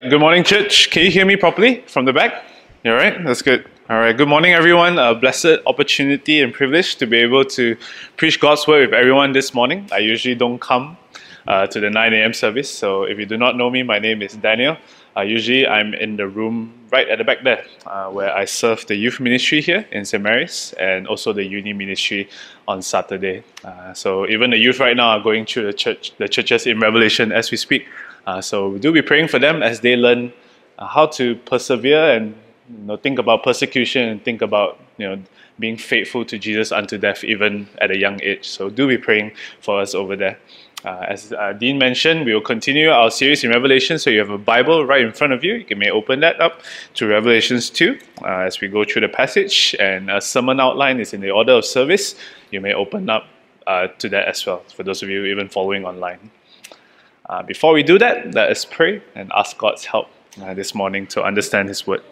Good morning, church. Can you hear me properly from the back? You all right? That's good. All right. Good morning, everyone. A blessed opportunity and privilege to be able to preach God's word with everyone this morning. I usually don't come to the 9 a.m. service, so if you do not know me, my name is Daniel. Usually, I'm in the room right at the back there, where I serve the youth ministry here in St. Mary's and also the uni ministry on Saturday. So even the youth right now are going through the churches in Revelation as we speak. So do be praying for them as they learn how to persevere and think about persecution and think about being faithful to Jesus unto death even at a young age. So do be praying for us over there. As Dean mentioned, we will continue our series in Revelation. So you have a Bible right in front of you. You may open that up to Revelations 2 as we go through the passage. And a sermon outline is in the order of service. You may open up to that as well, for those of you even following online. Before we do that, let us pray and ask God's help this morning to understand His word.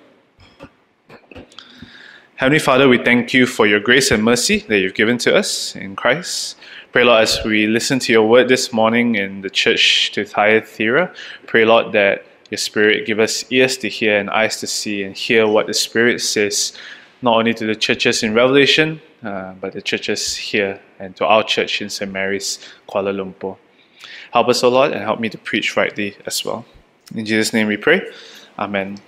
Heavenly Father, we thank you for your grace and mercy that you've given to us in Christ. Pray, Lord, as we listen to your word this morning in the church to Thyatira, pray, Lord, that your Spirit give us ears to hear and eyes to see and hear what the Spirit says, not only to the churches in Revelation, but the churches here and to our church in St. Mary's, Kuala Lumpur. Help us, O Lord, and help me to preach rightly as well. In Jesus' name we pray. Amen.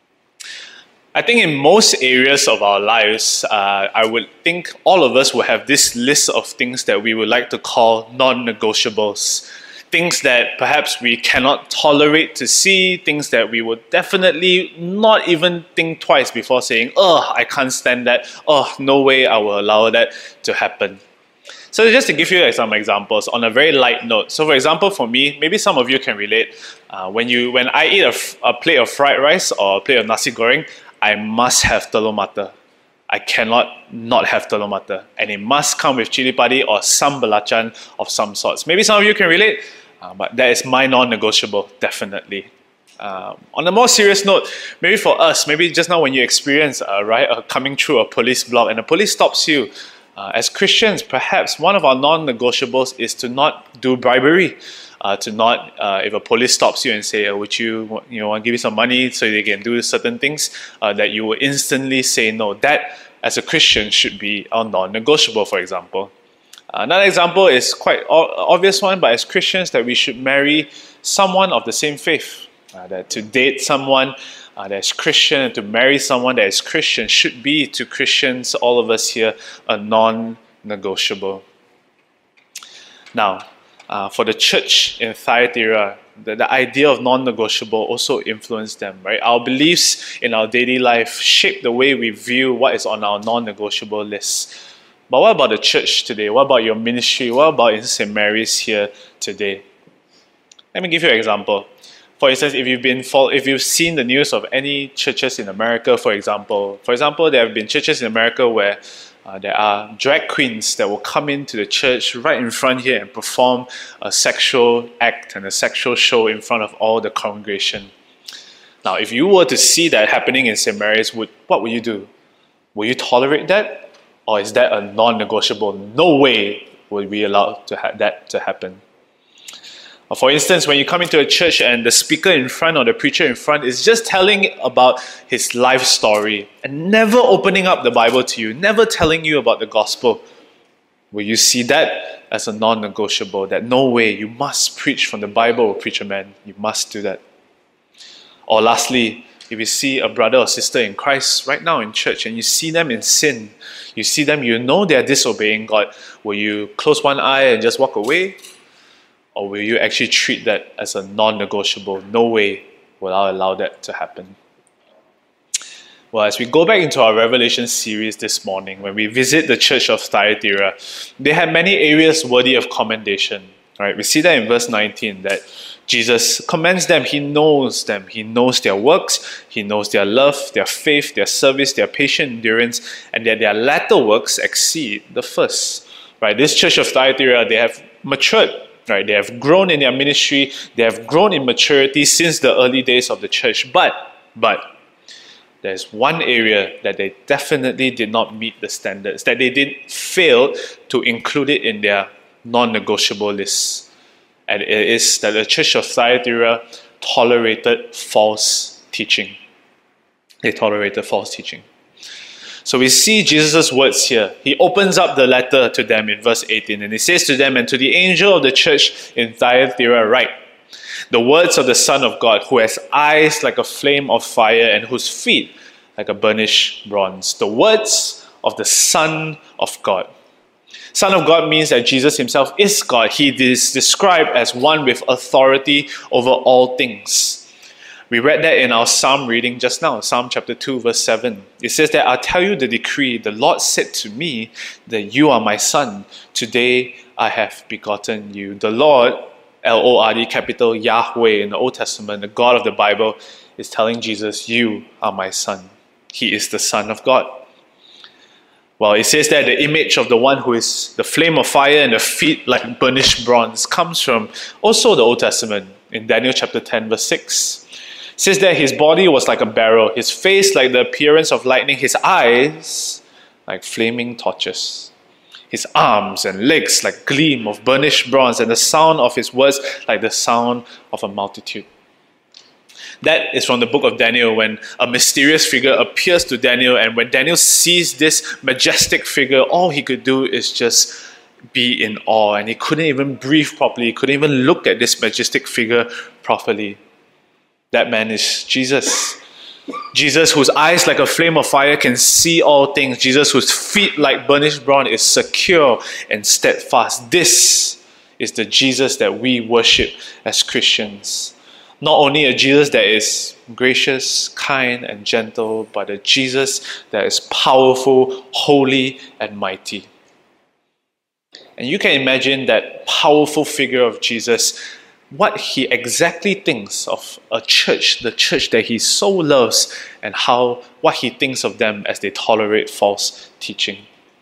I think in most areas of our lives, I would think all of us will have this list of things that we would like to call non-negotiables. Things that perhaps we cannot tolerate to see, things that we would definitely not even think twice before saying, I can't stand that. No way I will allow that to happen. So just to give you some examples on a very light note. So for example, for me, maybe some of you can relate. When I eat a plate of fried rice or a plate of nasi goreng, I must have telur mata. I cannot not have telur mata. And it must come with chili padi or some belacan of some sorts. Maybe some of you can relate, but that is my non-negotiable, definitely. On a more serious note, maybe for us, maybe just now when you experience coming through a police block and the police stops you, as Christians, perhaps one of our non-negotiables is to not do bribery, to not, if a police stops you and say, would you want to give you some money so they can do certain things, that you will instantly say no. That, as a Christian, should be our non-negotiable, for example. Another example is quite obvious one, but as Christians, that we should marry someone of the same faith, that to date someone that is Christian and to marry someone that is Christian should be, to Christians, all of us here, a non-negotiable. Now, for the church in Thyatira, the idea of non-negotiable also influenced them, right? Our beliefs in our daily life shape the way we view what is on our non-negotiable list. But what about the church today? What about your ministry? What about in St. Mary's here today? Let me give you an example. For instance, if you've seen the news of any churches in America, for example, there have been churches in America where there are drag queens that will come into the church right in front here and perform a sexual act and a sexual show in front of all the congregation. Now, if you were to see that happening in St. Mary's, what would you do? Will you tolerate that? Or is that a non-negotiable? No way will we allow that to happen. For instance, when you come into a church and the speaker in front or the preacher in front is just telling about his life story and never opening up the Bible to you, never telling you about the gospel, will you see that as a non-negotiable? That no way, you must preach from the Bible, preacher man. You must do that. Or lastly, if you see a brother or sister in Christ right now in church and you see them in sin, you see them, you know they're disobeying God, will you close one eye and just walk away? Or will you actually treat that as a non-negotiable? No way will I allow that to happen. Well, as we go back into our Revelation series this morning, when we visit the church of Thyatira, they had many areas worthy of commendation. Right? We see that in verse 19, that Jesus commends them. He knows them. He knows their works. He knows their love, their faith, their service, their patient endurance, and that their latter works exceed the first. Right? This church of Thyatira, they have matured. Right? They have grown in their ministry. They have grown in maturity since the early days of the church. But there's one area that they definitely did not meet the standards, that they did fail to include it in their non-negotiable list. And it is that the church of Thyatira tolerated false teaching. They tolerated false teaching. So we see Jesus' words here. He opens up the letter to them in verse 18, and he says to them, "And to the angel of the church in Thyatira write, the words of the Son of God, who has eyes like a flame of fire and whose feet like a burnished bronze." The words of the Son of God. Son of God means that Jesus himself is God. He is described as one with authority over all things. We read that in our Psalm reading just now, Psalm chapter 2, verse 7. It says that, "I'll tell you the decree. The Lord said to me that you are my son. Today I have begotten you." The Lord, L-O-R-D, capital Yahweh in the Old Testament, the God of the Bible, is telling Jesus, "You are my son." He is the Son of God. Well, it says that the image of the one who is the flame of fire and the feet like burnished bronze comes from also the Old Testament in Daniel chapter 10, verse 6. It says that his body was like a barrel, his face like the appearance of lightning, his eyes like flaming torches, his arms and legs like gleam of burnished bronze, and the sound of his words like the sound of a multitude. That is from the book of Daniel, when a mysterious figure appears to Daniel, and when Daniel sees this majestic figure, all he could do is just be in awe, and he couldn't even breathe properly, he couldn't even look at this majestic figure properly. That man is Jesus. Jesus, whose eyes like a flame of fire can see all things. Jesus, whose feet like burnished bronze is secure and steadfast. This is the Jesus that we worship as Christians. Not only a Jesus that is gracious, kind, and gentle, but a Jesus that is powerful, holy, and mighty. And you can imagine that powerful figure of Jesus, what he exactly thinks of a church, the church that he so loves, and what he thinks of them as they tolerate false teaching.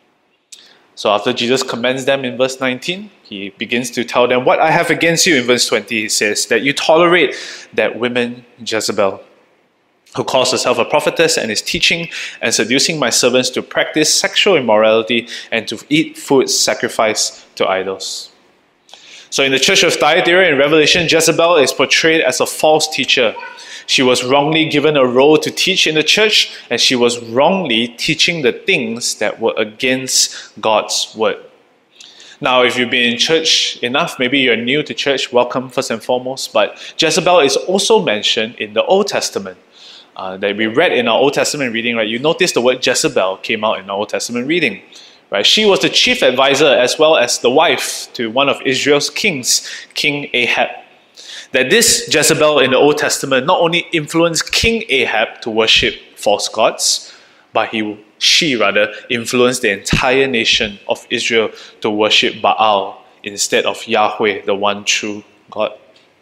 So after Jesus commends them in verse 19, he begins to tell them, "What I have against you," in verse 20, he says, "that you tolerate that woman Jezebel, who calls herself a prophetess and is teaching and seducing my servants to practice sexual immorality and to eat food sacrificed to idols." So in the church of Thyatira in Revelation, Jezebel is portrayed as a false teacher. She was wrongly given a role to teach in the church, and she was wrongly teaching the things that were against God's word. Now, if you've been in church enough, maybe you're new to church, welcome first and foremost, but Jezebel is also mentioned in the Old Testament. That we read in our Old Testament reading, right? You notice the word Jezebel came out in our Old Testament reading. Right? She was the chief advisor as well as the wife to one of Israel's kings, King Ahab. That this Jezebel in the Old Testament not only influenced King Ahab to worship false gods, but she influenced the entire nation of Israel to worship Baal instead of Yahweh, the one true God.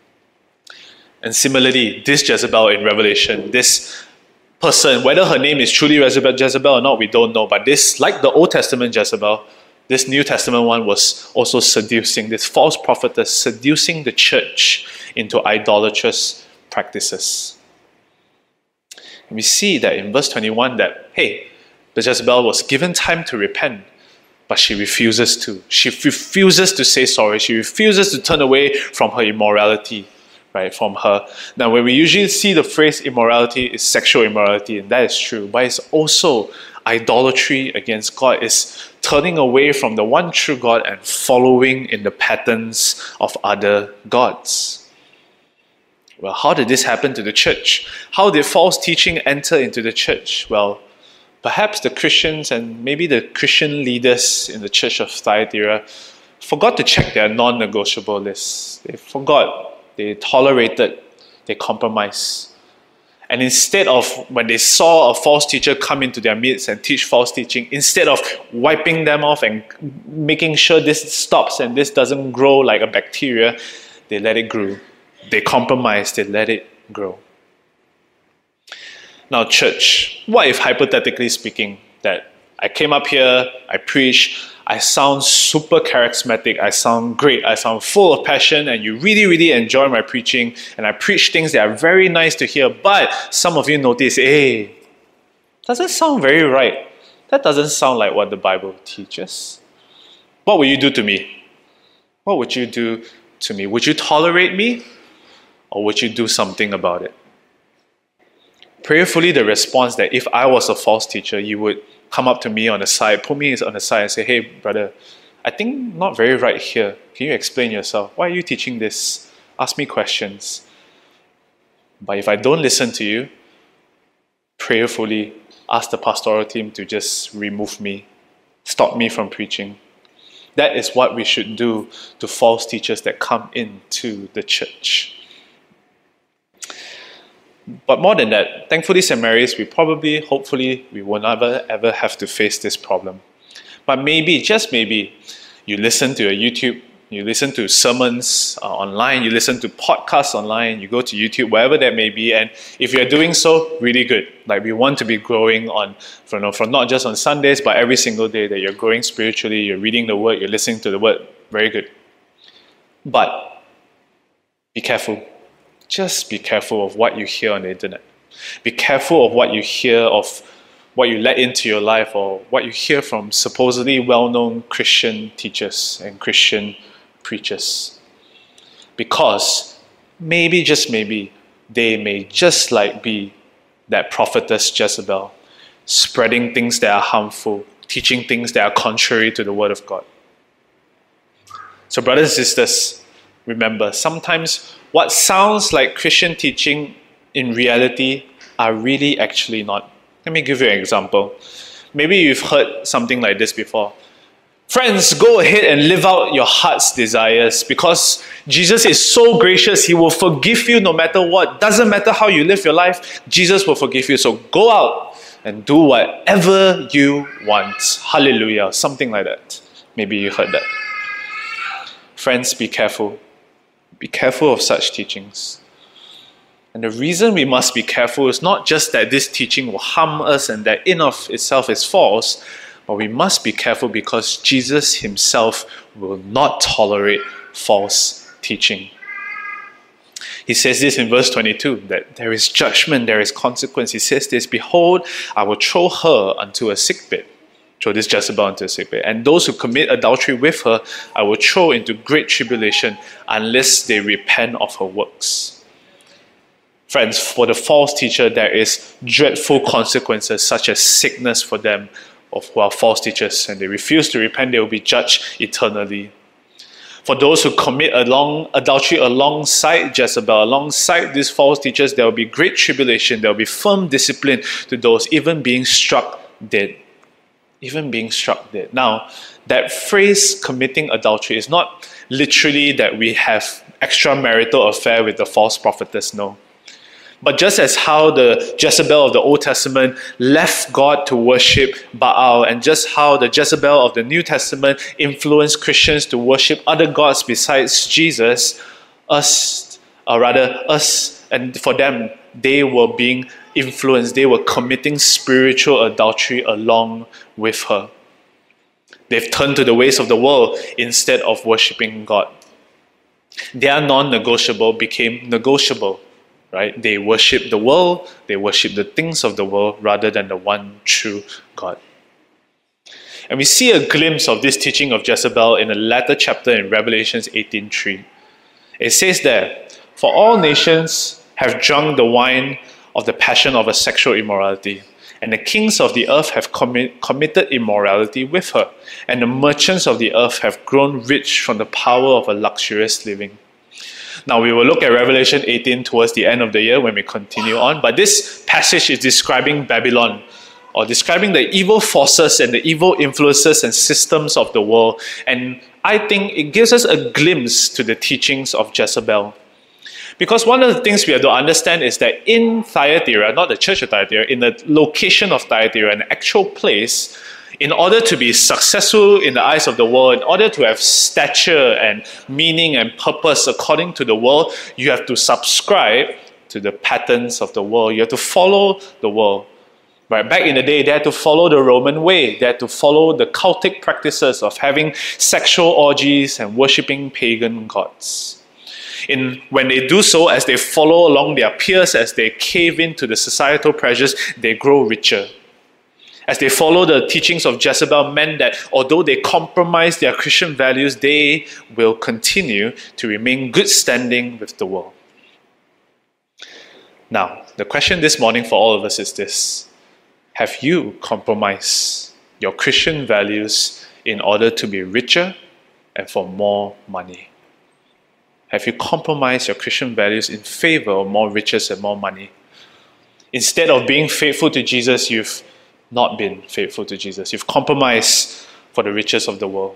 And similarly, this Jezebel in Revelation, this person, whether her name is truly Jezebel or not, we don't know. But this, like the Old Testament Jezebel, this New Testament one was also seducing, this false prophetess seducing the church into idolatrous practices. And we see that in verse 21 that, hey, the Jezebel was given time to repent, but she refuses to. She refuses to say sorry. She refuses to turn away from her immorality. Right, from her. Now, when we usually see the phrase immorality, is sexual immorality, and that is true, but it's also idolatry against God. It's turning away from the one true God and following in the patterns of other gods. Well, how did this happen to the church? How did false teaching enter into the church? Well, perhaps the Christians and maybe the Christian leaders in the church of Thyatira forgot to check their non-negotiable lists. They forgot. They tolerated, they compromised. And instead of, when they saw a false teacher come into their midst and teach false teaching, instead of wiping them off and making sure this stops and this doesn't grow like a bacteria, they let it grow. They compromised, they let it grow. Now, church, what if, hypothetically speaking, that I came up here, I preach, I sound super charismatic, I sound great, I sound full of passion, and you really, really enjoy my preaching, and I preach things that are very nice to hear, but some of you notice, hey, doesn't sound very right. That doesn't sound like what the Bible teaches. What will you do to me? What would you do to me? Would you tolerate me? or would you do something about it? Prayerfully, the response that if I was a false teacher, you would come up to me on the side, put me on the side and say, hey, brother, I think not very right here. Can you explain yourself? Why are you teaching this? Ask me questions. But if I don't listen to you, prayerfully ask the pastoral team to just remove me, stop me from preaching. That is what we should do to false teachers that come into the church. But more than that, thankfully, St. Mary's, hopefully, we will never ever have to face this problem. But maybe, just maybe, you listen to a YouTube, you listen to sermons online, you listen to podcasts online, you go to YouTube, wherever that may be, and if you're doing so, really good. Like we want to be growing from not just on Sundays, but every single day that you're growing spiritually, you're reading the Word, you're listening to the Word, very good. But be careful. Just be careful of what you hear on the internet. Be careful of what you hear, of what you let into your life, or what you hear from supposedly well-known Christian teachers and Christian preachers. Because maybe, just maybe, they may just like be that prophetess Jezebel, spreading things that are harmful, teaching things that are contrary to the Word of God. So brothers and sisters, remember, sometimes what sounds like Christian teaching in reality are really actually not. Let me give you an example. Maybe you've heard something like this before. Friends, go ahead and live out your heart's desires because Jesus is so gracious, He will forgive you no matter what. Doesn't matter how you live your life, Jesus will forgive you. So go out and do whatever you want. Hallelujah. Something like that. Maybe you heard that. Friends, be careful. Be careful of such teachings. And the reason we must be careful is not just that this teaching will harm us and that in of itself is false, but we must be careful because Jesus Himself will not tolerate false teaching. He says this in verse 22, that there is judgment, there is consequence. He says this, behold, I will throw her unto a sickbed. Throw this Jezebel into a sickbed. And those who commit adultery with her, I will throw into great tribulation unless they repent of her works. Friends, for the false teacher, there is dreadful consequences such as sickness for them who are false teachers, and they refuse to repent, they will be judged eternally. For those who commit adultery alongside Jezebel, alongside these false teachers, there will be great tribulation, there will be firm discipline to those even being struck dead. Even being struck dead. Now, that phrase committing adultery is not literally that we have extramarital affair with the false prophetess, no. But just as how the Jezebel of the Old Testament left God to worship Baal, and just how the Jezebel of the New Testament influenced Christians to worship other gods besides Jesus, us, and for them, they were being influenced, they were committing spiritual adultery along with her. They've turned to the ways of the world instead of worshipping God. Their non-negotiable became negotiable, right? They worship the world, they worship the things of the world rather than the one true God. And we see a glimpse of this teaching of Jezebel in the latter chapter in Revelation 18:3. It says there, for all nations have drunk the wine of the passion of a sexual immorality, and the kings of the earth have committed immorality with her, and the merchants of the earth have grown rich from the power of a luxurious living. Now we will look at Revelation 18 towards the end of the year when we continue on, but this passage is describing Babylon, or describing the evil forces and the evil influences and systems of the world, and I think it gives us a glimpse to the teachings of Jezebel. Because one of the things we have to understand is that in Thyatira, not the church of Thyatira, in the location of Thyatira, an actual place, in order to be successful in the eyes of the world, in order to have stature and meaning and purpose according to the world, you have to subscribe to the patterns of the world. You have to follow the world. Right? Back in the day, they had to follow the Roman way. They had to follow the cultic practices of having sexual orgies and worshipping pagan gods. When they do so, as they follow along their peers, as they cave into the societal pressures, they grow richer. As they follow the teachings of Jezebel, meant that although they compromise their Christian values, they will continue to remain good standing with the world. Now, the question this morning for all of us is this: have you compromised your Christian values in order to be richer and for more money? Have you compromised your Christian values in favor of more riches and more money? Instead of being faithful to Jesus, you've not been faithful to Jesus. You've compromised for the riches of the world.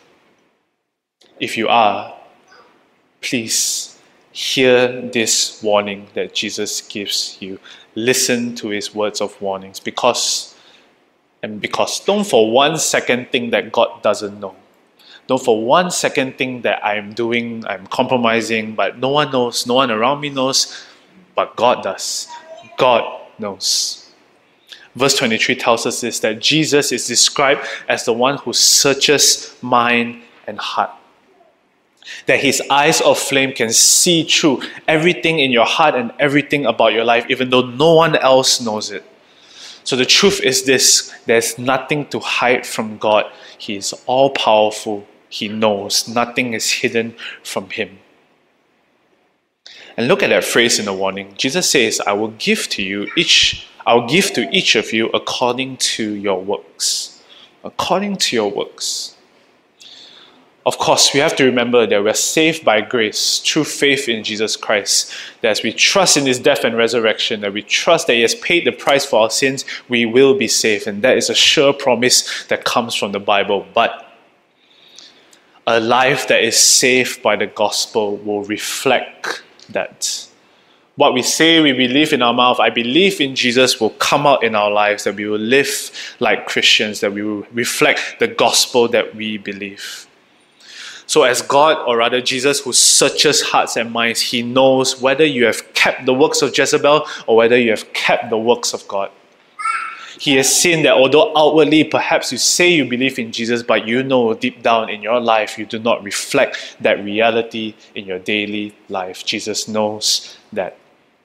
If you are, please hear this warning that Jesus gives you. Listen to his words of warnings, because don't for 1 second think that God doesn't know. Don't for 1 second think that I'm compromising, but no one knows, no one around me knows, but God does. God knows. Verse 23 tells us this, that Jesus is described as the one who searches mind and heart. That his eyes of flame can see through everything in your heart and everything about your life, even though no one else knows it. So the truth is this: there's nothing to hide from God. He is all-powerful. He knows. Nothing is hidden from him. And look at that phrase in the warning. Jesus says, I will give to each of you according to your works. According to your works. Of course, we have to remember that we're saved by grace through faith in Jesus Christ. That as we trust in his death and resurrection, that we trust that he has paid the price for our sins, we will be saved. And that is a sure promise that comes from the Bible. But a life that is saved by the gospel will reflect that. What we say we believe in our mouth, I believe in Jesus, will come out in our lives, that we will live like Christians, that we will reflect the gospel that we believe. So as God, or rather Jesus, who searches hearts and minds, he knows whether you have kept the works of Jezebel or whether you have kept the works of God. He has seen that although outwardly perhaps you say you believe in Jesus, but you know deep down in your life you do not reflect that reality in your daily life. Jesus knows that.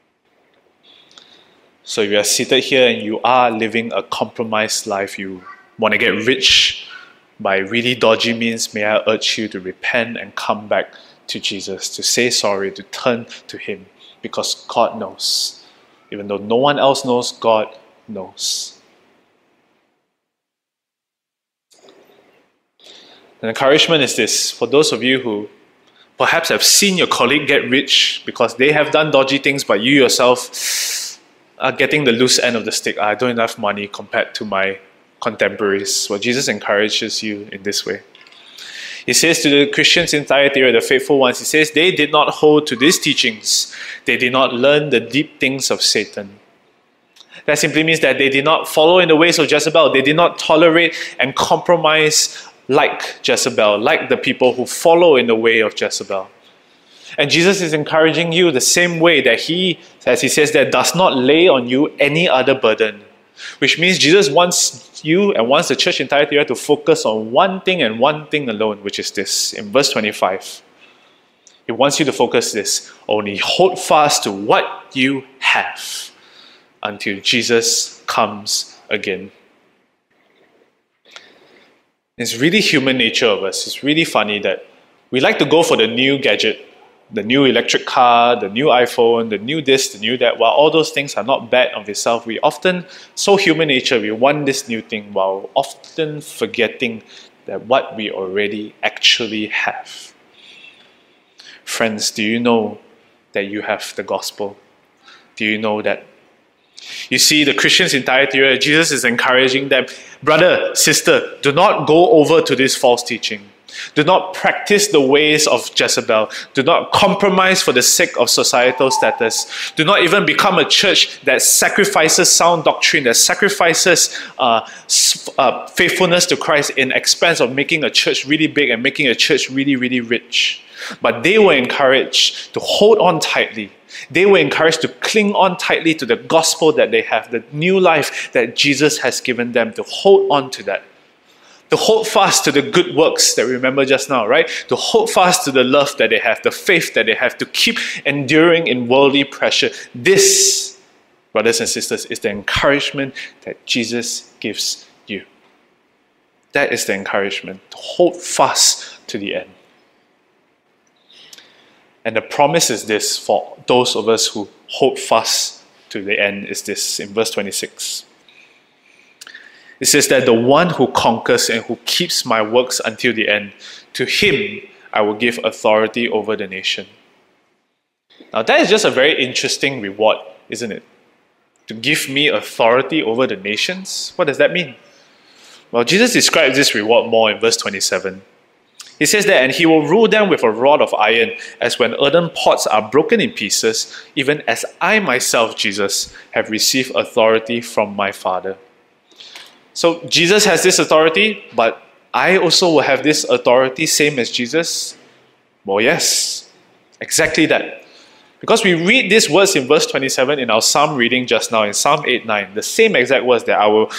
So if you are seated here and you are living a compromised life, you want to get rich by really dodgy means, may I urge you to repent and come back to Jesus, to say sorry, to turn to him, because God knows. Even though no one else knows, God knows. An encouragement is this: for those of you who perhaps have seen your colleague get rich because they have done dodgy things, but you yourself are getting the loose end of the stick. I don't have enough money compared to my contemporaries. Well, Jesus encourages you in this way. He says to the Christians in Thyatira, the faithful ones, he says, they did not hold to these teachings. They did not learn the deep things of Satan. That simply means that they did not follow in the ways of Jezebel. They did not tolerate and compromise like Jezebel, like the people who follow in the way of Jezebel. And Jesus is encouraging you the same way that he, as he says, that does not lay on you any other burden. Which means Jesus wants you and wants the church in Thyatira to focus on one thing and one thing alone, which is this. In verse 25, he wants you to focus this: only hold fast to what you have until Jesus comes again. It's really human nature of us. It's really funny that we like to go for the new gadget, the new electric car, the new iPhone, the new this, the new that. While all those things are not bad of itself, we often, so human nature, we want this new thing while often forgetting that what we already actually have. Friends, do you know that you have the gospel? Do you know that? You see, the Christians in Thyatira, Jesus is encouraging them, brother, sister, do not go over to this false teaching. Do not practice the ways of Jezebel. Do not compromise for the sake of societal status. Do not even become a church that sacrifices sound doctrine, that sacrifices faithfulness to Christ in expense of making a church really big and making a church really, really rich. But they were encouraged to hold on tightly. They were encouraged to cling on tightly to the gospel that they have, the new life that Jesus has given them, to hold on to that. To hold fast to the good works that we remember just now, right? To hold fast to the love that they have, the faith that they have, to keep enduring in worldly pressure. This, brothers and sisters, is the encouragement that Jesus gives you. That is the encouragement, to hold fast to the end. And the promise is this for those of us who hold fast to the end is this, in verse 26. It says that the one who conquers and who keeps my works until the end, to him I will give authority over the nation. Now that is just a very interesting reward, isn't it? To give me authority over the nations? What does that mean? Well, Jesus describes this reward more in verse 27. He says that, and he will rule them with a rod of iron, as when earthen pots are broken in pieces, even as I myself, Jesus, have received authority from my Father. So Jesus has this authority, but I also will have this authority, same as Jesus? Well, yes, exactly that. Because we read these words in verse 27 in our psalm reading just now, in Psalm 8:9, the same exact words that I will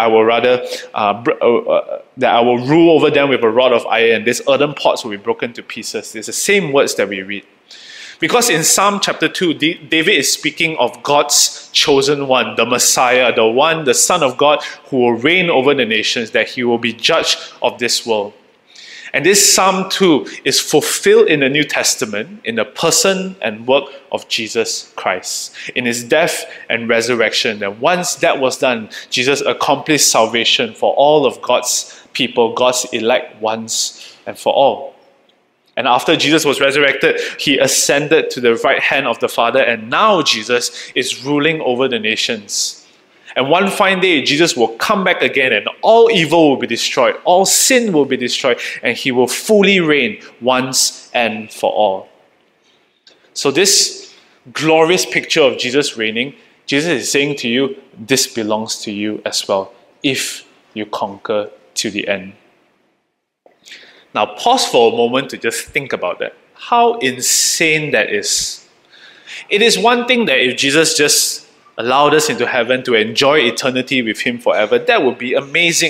rule over them with a rod of iron. These earthen pots will be broken to pieces. It's the same words that we read. Because in Psalm chapter 2, David is speaking of God's chosen one, the Messiah, the Son of God, who will reign over the nations, that he will be judge of this world. And this Psalm 2 is fulfilled in the New Testament in the person and work of Jesus Christ, in his death and resurrection. And once that was done, Jesus accomplished salvation for all of God's people, God's elect once and for all. And after Jesus was resurrected, he ascended to the right hand of the Father, and now Jesus is ruling over the nations. And one fine day, Jesus will come back again, and all evil will be destroyed, all sin will be destroyed, and he will fully reign once and for all. So this glorious picture of Jesus reigning, Jesus is saying to you, this belongs to you as well, if you conquer to the end. Now pause for a moment to just think about that. How insane that is. It is one thing that if Jesus just allowed us into heaven to enjoy eternity with him forever, that would be amazing.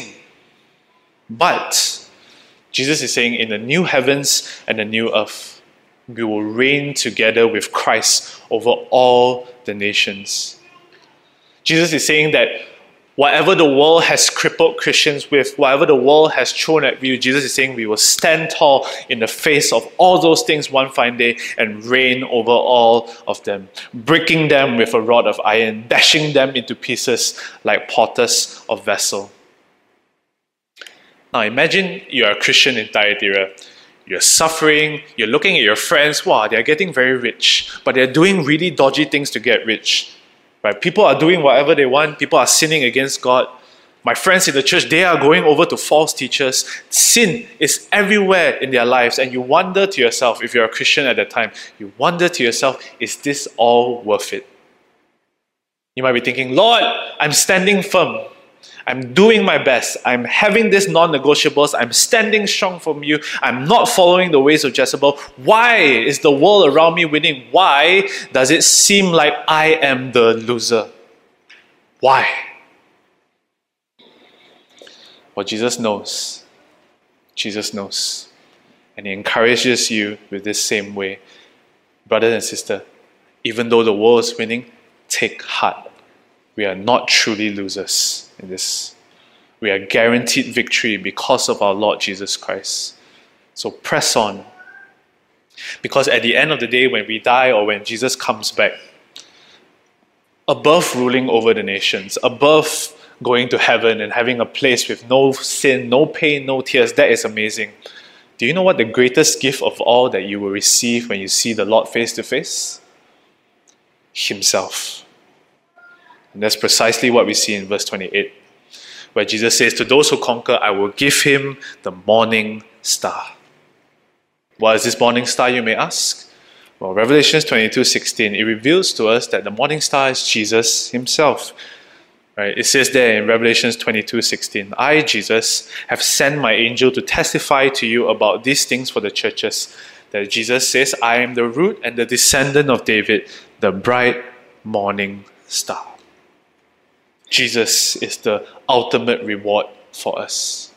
But Jesus is saying in the new heavens and the new earth, we will reign together with Christ over all the nations. Jesus is saying that whatever the world has crippled Christians with, whatever the world has thrown at you, Jesus is saying we will stand tall in the face of all those things one fine day and reign over all of them, breaking them with a rod of iron, dashing them into pieces like potters of vessel. Now imagine you are a Christian in Thyatira. You're suffering, you're looking at your friends, wow, they're getting very rich, but they're doing really dodgy things to get rich. Right? People are doing whatever they want. People are sinning against God. My friends in the church, they are going over to false teachers. Sin is everywhere in their lives. And you wonder to yourself, if you're a Christian at that time, you wonder to yourself, is this all worth it? You might be thinking, Lord, I'm standing firm. I'm doing my best. I'm having these non-negotiables. I'm standing strong from you. I'm not following the ways of Jezebel. Why is the world around me winning? Why does it seem like I am the loser? Why? Well, Jesus knows. Jesus knows. And he encourages you with this same way. Brother and sister, even though the world is winning, take heart. We are not truly losers in this. We are guaranteed victory because of our Lord Jesus Christ. So press on. Because at the end of the day, when we die or when Jesus comes back, above ruling over the nations, above going to heaven and having a place with no sin, no pain, no tears, that is amazing. Do you know what the greatest gift of all that you will receive when you see the Lord face to face? Himself. And that's precisely what we see in verse 28, where Jesus says, to those who conquer, I will give him the morning star. What is this morning star, you may ask? Well, Revelation 22:16, it reveals to us that the morning star is Jesus himself. Right? It says there in Revelation 22:16, I, Jesus, have sent my angel to testify to you about these things for the churches. That Jesus says, I am the root and the descendant of David, the bright morning star. Jesus is the ultimate reward for us.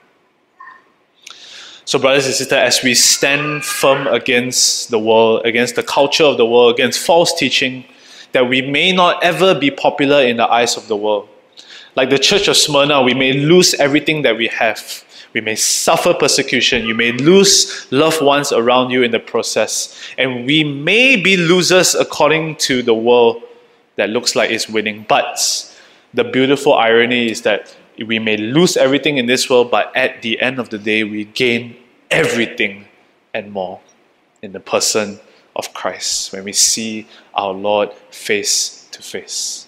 So brothers and sisters, as we stand firm against the world, against the culture of the world, against false teaching, that we may not ever be popular in the eyes of the world. Like the church of Smyrna, we may lose everything that we have. We may suffer persecution. You may lose loved ones around you in the process. And we may be losers according to the world. that looks like it's winning. But the beautiful irony is that we may lose everything in this world, but at the end of the day, we gain everything and more in the person of Christ when we see our Lord face to face.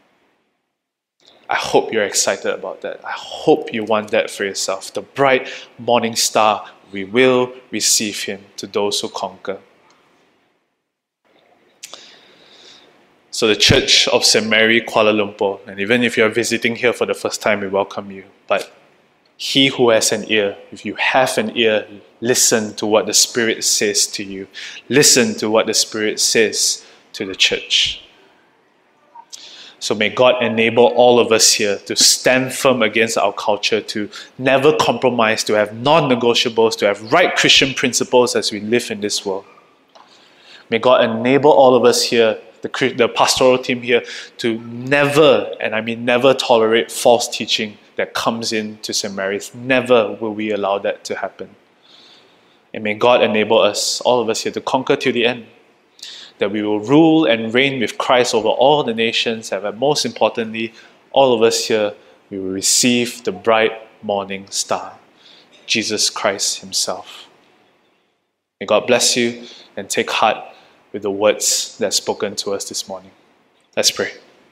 I hope you're excited about that. I hope you want that for yourself. The bright morning star, we will receive him to those who conquer. So the Church of St. Mary, Kuala Lumpur, and even if you're visiting here for the first time, we welcome you. But he who has an ear, if you have an ear, listen to what the Spirit says to you. Listen to what the Spirit says to the church. So may God enable all of us here to stand firm against our culture, to never compromise, to have non-negotiables, to have right Christian principles as we live in this world. May God enable all of us here, the pastoral team here, to never, and I mean never, tolerate false teaching that comes into St. Mary's. Never will we allow that to happen. And may God enable us, all of us here, to conquer to the end. That we will rule and reign with Christ over all the nations, and most importantly, all of us here, we will receive the bright morning star, Jesus Christ himself. May God bless you and take heart with the words that are spoken to us this morning. Let's pray.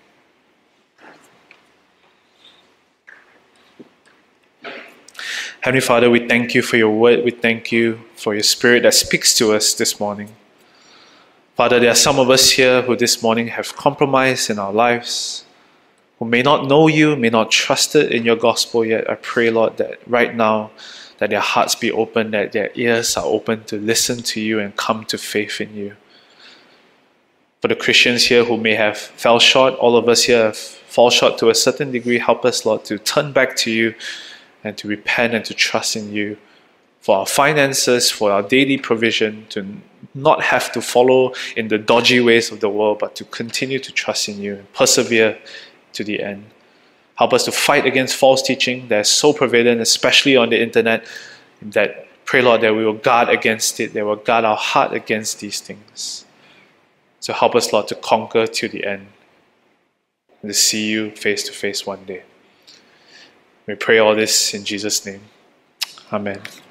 Heavenly Father, we thank you for your word. We thank you for your Spirit that speaks to us this morning. Father, there are some of us here who this morning have compromised in our lives, who may not know you, may not trust it in your gospel yet. I pray, Lord, that right now, that their hearts be open, that their ears are open to listen to you and come to faith in you. For the Christians here who may have fell short, all of us here have fall short to a certain degree. Help us, Lord, to turn back to you and to repent and to trust in you for our finances, for our daily provision, to not have to follow in the dodgy ways of the world, but to continue to trust in you and persevere to the end. Help us to fight against false teaching that is so prevalent, especially on the internet, that pray, Lord, that we will guard against it, that we will guard our heart against these things. So help us, Lord, to conquer to the end and to see you face to face one day. We pray all this in Jesus' name. Amen.